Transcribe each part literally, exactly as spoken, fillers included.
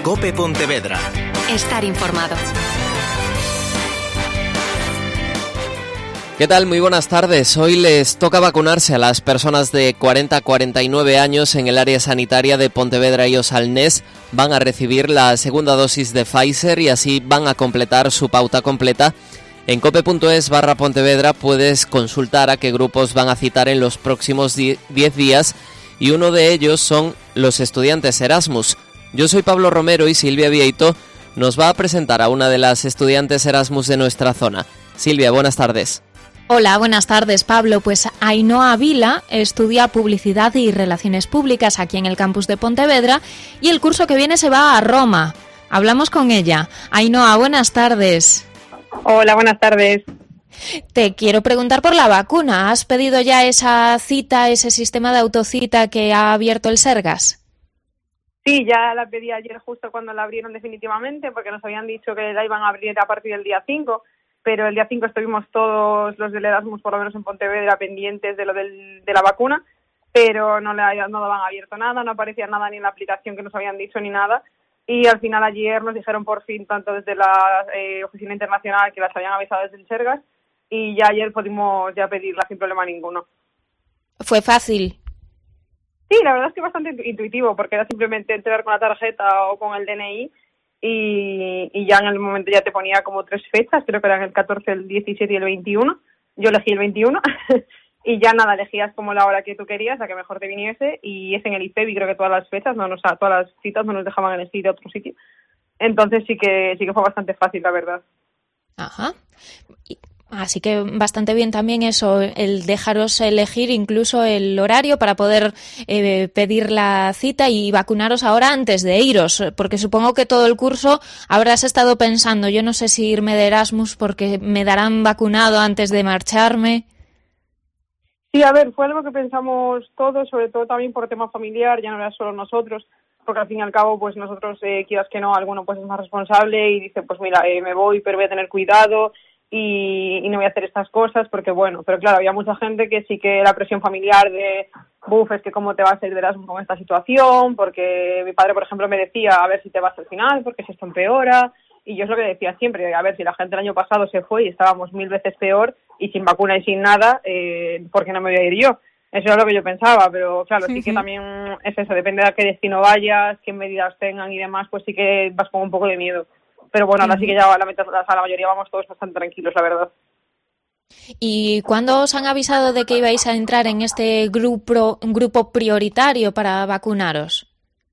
COPE Pontevedra. Estar informado. ¿Qué tal? Muy buenas tardes. Hoy les toca vacunarse a las personas de cuarenta a cuarenta y nueve años en el área sanitaria de Pontevedra y Osalnés. Van a recibir la segunda dosis de Pfizer y así van a completar su pauta completa. En cope.es barra Pontevedra puedes consultar a qué grupos van a citar en los próximos diez días y uno de ellos son los estudiantes Erasmus. Yo soy Pablo Romero y Silvia Vieito nos va a presentar a una de las estudiantes Erasmus de nuestra zona. Silvia, buenas tardes. Hola, buenas tardes, Pablo. Pues Ainhoa Vila estudia Publicidad y Relaciones Públicas aquí en el campus de Pontevedra y el curso que viene se va a Roma. Hablamos con ella. Ainhoa, buenas tardes. Hola, buenas tardes. Te quiero preguntar por la vacuna. ¿Has pedido ya esa cita, ese sistema de autocita que ha abierto el Sergas? Sí, ya la pedí ayer justo cuando la abrieron definitivamente, porque nos habían dicho que la iban a abrir a partir del día cinco. Pero el día cinco estuvimos todos los del Erasmus, por lo menos en Pontevedra, pendientes de lo del, de la vacuna, pero no le no habían abierto nada, no aparecía nada ni en la aplicación que nos habían dicho ni nada, y al final ayer nos dijeron por fin, tanto desde la eh, Oficina Internacional, que las habían avisado desde el Sergas, y ya ayer pudimos ya pedirla sin problema ninguno. ¿Fue fácil? Sí, la verdad es que bastante intuitivo, porque era simplemente entrar con la tarjeta o con el D N I, Y, y ya en el momento ya te ponía como tres fechas, creo que eran el catorce, el diecisiete y el veintiuno. Yo elegí el veintiuno y ya nada, elegías como la hora que tú querías, la que mejor te viniese, y es en el I P E B y creo que todas las fechas, no nos, todas las citas no nos dejaban elegir de otro sitio. Entonces sí que sí que fue bastante fácil, la verdad. Ajá. Así que bastante bien también eso, el dejaros elegir incluso el horario para poder eh, pedir la cita y vacunaros ahora antes de iros, porque supongo que todo el curso habrás estado pensando, yo no sé si irme de Erasmus porque me darán vacunado antes de marcharme. Sí, a ver, fue algo que pensamos todos, sobre todo también por tema familiar, ya no era solo nosotros, porque al fin y al cabo, pues nosotros, eh, quieras que no, alguno pues es más responsable y dice, pues mira, eh, me voy, pero voy a tener cuidado, Y, y no voy a hacer estas cosas porque, bueno, pero claro, había mucha gente que sí que la presión familiar de, buf, es que cómo te vas a ir de Erasmus con esta situación, porque mi padre, por ejemplo, me decía, a ver si te vas al final, porque si esto empeora, y yo es lo que decía siempre, a ver, si la gente el año pasado se fue y estábamos mil veces peor, y sin vacuna y sin nada, eh, ¿por qué no me voy a ir yo? Eso es lo que yo pensaba, pero claro, sí, sí que también es eso, depende de a qué destino vayas, qué medidas tengan y demás, pues sí que vas con un poco de miedo. Pero bueno, ahora sí que ya la, la, la mayoría vamos todos bastante tranquilos, la verdad. ¿Y cuándo os han avisado de que ibais a entrar en este grupo grupo prioritario para vacunaros?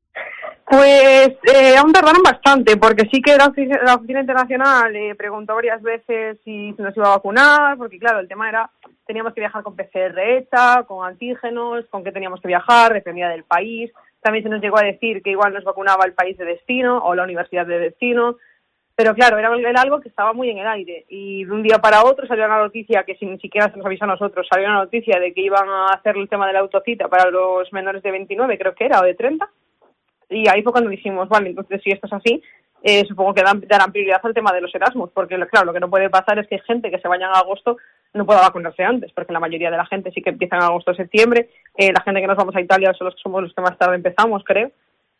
Pues eh, aún tardaron bastante, porque sí que la Oficina, la Oficina Internacional eh, preguntó varias veces si nos iba a vacunar, porque claro, el tema era, teníamos que viajar con P C R hecha, con antígenos, con qué teníamos que viajar, dependía del país. También se nos llegó a decir que igual nos vacunaba el país de destino o la universidad de destino. Pero claro, era, era algo que estaba muy en el aire y de un día para otro salió una noticia que sin ni siquiera se nos avisó a nosotros, salió una noticia de que iban a hacer el tema de la autocita para los menores de veintinueve, creo que era, o de treinta, y ahí fue cuando dijimos, vale, entonces si esto es así, eh, supongo que dan, darán prioridad al tema de los Erasmus, porque claro, lo que no puede pasar es que gente que se vaya en agosto no pueda vacunarse antes, porque la mayoría de la gente sí que empieza en agosto o septiembre, eh, la gente que nos vamos a Italia son los que somos los que más tarde empezamos, creo.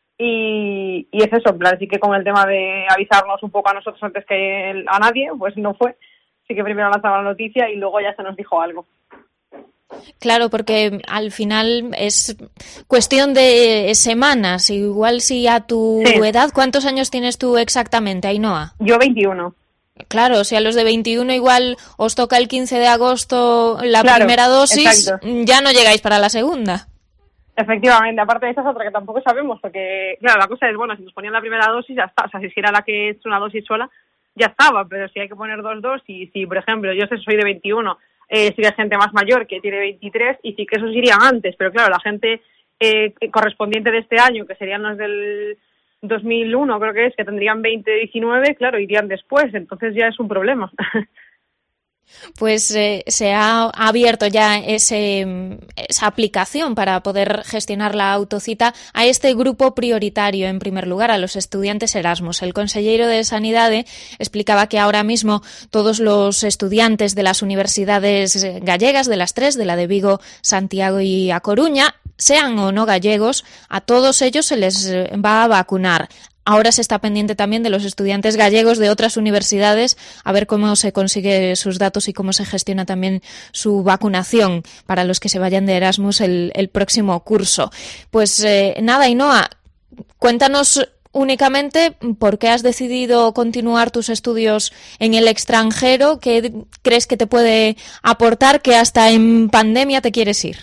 Y, y es eso, en plan, sí que con el tema de avisarnos un poco a nosotros antes que a nadie, pues no fue. Sí que primero lanzaban la noticia y luego ya se nos dijo algo. Claro, porque al final es cuestión de semanas. Igual si a tu sí. edad, ¿cuántos años tienes tú exactamente, Ainhoa? Yo veintiuno. Claro, si a los de veintiuno igual os toca el quince de agosto la claro, primera dosis, exacto. Ya no llegáis para la segunda. Efectivamente, aparte de esa es otra que tampoco sabemos, porque, claro, la cosa es, bueno, si nos ponían la primera dosis ya está, o sea, si era la que es una dosis sola, ya estaba, pero si hay que poner dos dosis, si, por ejemplo, yo sé, soy de veintiuno, eh, si hay gente más mayor que tiene veintitrés, y sí que esos irían antes, pero claro, la gente eh, correspondiente de este año, que serían los del dos mil uno, creo que es, que tendrían veinte, diecinueve, claro, irían después, entonces ya es un problema. Pues eh, se ha abierto ya ese, esa aplicación para poder gestionar la autocita a este grupo prioritario, en primer lugar, a los estudiantes Erasmus. El consellero de Sanidade explicaba que ahora mismo todos los estudiantes de las universidades gallegas, de las tres, de la de Vigo, Santiago y A Coruña, sean o no gallegos, a todos ellos se les va a vacunar. ahora se está pendiente también de los estudiantes gallegos de otras universidades, a ver cómo se consigue sus datos y cómo se gestiona también su vacunación para los que se vayan de Erasmus el, el próximo curso. Pues eh, nada, Ainhoa, cuéntanos únicamente por qué has decidido continuar tus estudios en el extranjero, qué crees que te puede aportar, que hasta en pandemia te quieres ir.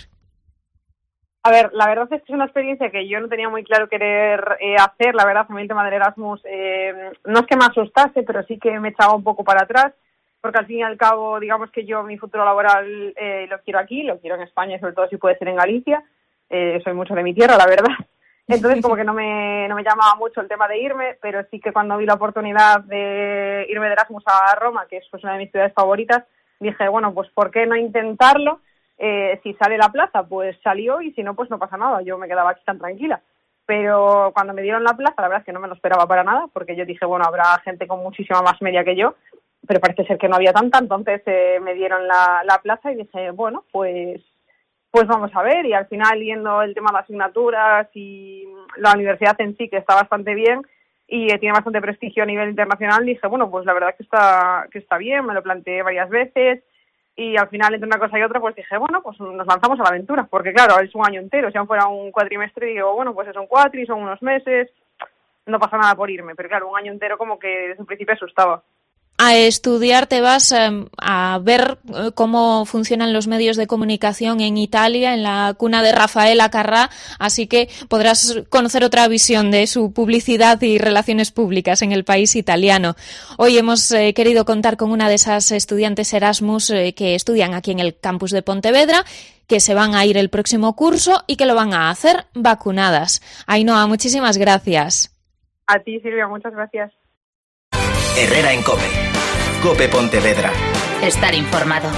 A ver, la verdad es que es una experiencia que yo no tenía muy claro querer eh, hacer. La verdad, a mí el tema del Erasmus eh, no es que me asustase, pero sí que me echaba un poco para atrás, porque al fin y al cabo, digamos que yo mi futuro laboral eh, lo quiero aquí, lo quiero en España y sobre todo si puede ser en Galicia. Eh, soy mucho de mi tierra, la verdad. Entonces como que no me, no me llamaba mucho el tema de irme, pero sí que cuando vi la oportunidad de irme de Erasmus a Roma, que es pues una de mis ciudades favoritas, dije, bueno, pues ¿por qué no intentarlo? Eh, si sale la plaza, pues salió, y si no, pues no pasa nada, yo me quedaba aquí tan tranquila. Pero cuando me dieron la plaza, la verdad es que no me lo esperaba para nada, porque yo dije, bueno, habrá gente con muchísima más media que yo, pero parece ser que no había tanta, entonces eh, me dieron la, la plaza y dije, bueno, pues... Pues vamos a ver, y al final, viendo el tema de asignaturas y la universidad en sí, que está bastante bien y tiene bastante prestigio a nivel internacional, dije, bueno, pues la verdad que está que está bien, me lo planteé varias veces, y al final, entre una cosa y otra, pues dije, bueno, pues nos lanzamos a la aventura, porque claro, es un año entero, si aún fuera un cuatrimestre, digo, bueno, pues es un cuatri, son unos meses, no pasa nada por irme, pero claro, un año entero como que desde un principio asustaba. A estudiar te vas eh, a ver eh, cómo funcionan los medios de comunicación en Italia, en la cuna de Rafaela Carrà, así que podrás conocer otra visión de su publicidad y relaciones públicas en el país italiano. Hoy hemos eh, querido contar con una de esas estudiantes Erasmus eh, que estudian aquí en el campus de Pontevedra, que se van a ir el próximo curso y que lo van a hacer vacunadas. Ainhoa, muchísimas gracias. A ti, Silvia, muchas gracias. Herrera en COPE. COPE Pontevedra. Estar informado.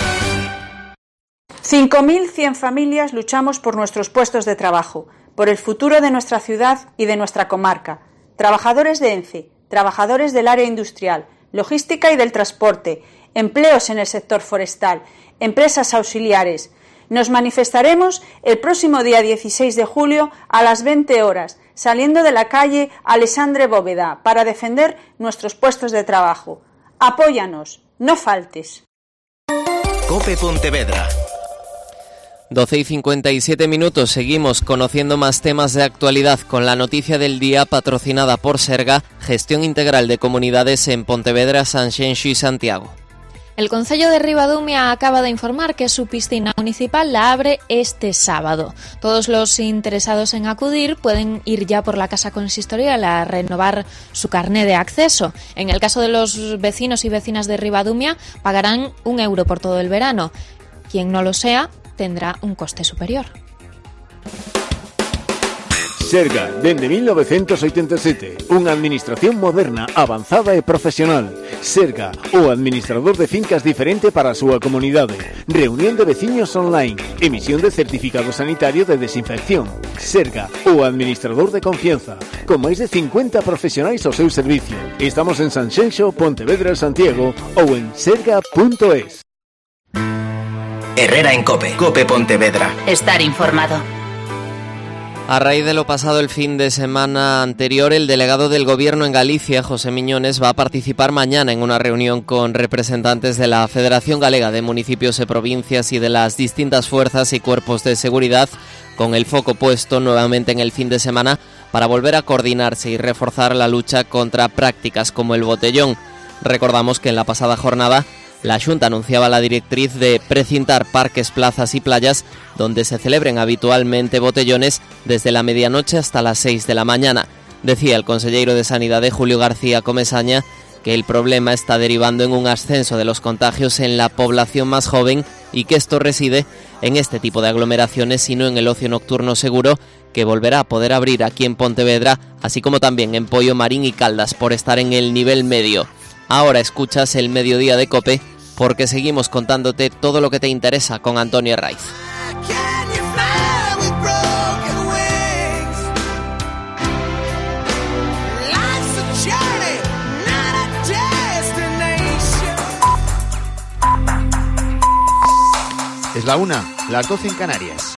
cinco mil cien familias luchamos por nuestros puestos de trabajo, por el futuro de nuestra ciudad y de nuestra comarca. Trabajadores de ENCE, trabajadores del área industrial, logística y del transporte, empleos en el sector forestal, empresas auxiliares. Nos manifestaremos el próximo día dieciséis de julio a las veinte horas, saliendo de la calle Alessandre Bóveda, para defender nuestros puestos de trabajo. Apóyanos, no faltes. COPE Pontevedra. doce y cincuenta y siete minutos, seguimos conociendo más temas de actualidad con la noticia del día patrocinada por Serga, Gestión Integral de Comunidades en Pontevedra, Sanxenxo y Santiago. El Concello de Ribadumia acaba de informar que su piscina municipal la abre este sábado. Todos los interesados en acudir pueden ir ya por la casa consistorial a renovar su carné de acceso. En el caso de los vecinos y vecinas de Ribadumia, pagarán un euro por todo el verano. Quien no lo sea, tendrá un coste superior. Serga, dende mil novecientos oitenta e sete, unha administración moderna, avanzada e profesional. Serga, o administrador de fincas diferente para a súa comunidade. Reunión de veciños online, emisión de certificado sanitario de desinfección. Serga, o administrador de confianza, con máis de cincuenta profesionais ao seu servicio. Estamos en Sanxenxo, Pontevedra e Santiago ou en serga punto es. Herrera en COPE. COPE Pontevedra. Estar informado. A raíz de lo pasado el fin de semana anterior, el delegado del Gobierno en Galicia, José Miñones, va a participar mañana en una reunión con representantes de la Federación Galega de Municipios y Provincias y de las distintas fuerzas y cuerpos de seguridad, con el foco puesto nuevamente en el fin de semana para volver a coordinarse y reforzar la lucha contra prácticas como el botellón. Recordamos que en la pasada jornada la Xunta anunciaba la directriz de precintar parques, plazas y playas donde se celebren habitualmente botellones desde la medianoche hasta las seis de la mañana. Decía el conselleiro de Sanidade, Julio García Comesaña, que el problema está derivando en un ascenso de los contagios en la población más joven y que esto reside en este tipo de aglomeraciones y no en el ocio nocturno seguro, que volverá a poder abrir aquí en Pontevedra, así como también en Pollo Marín y Caldas, por estar en el nivel medio. Ahora escuchas el mediodía de COPE, porque seguimos contándote todo lo que te interesa con Antonio Herraiz. Es la una, las doce en Canarias.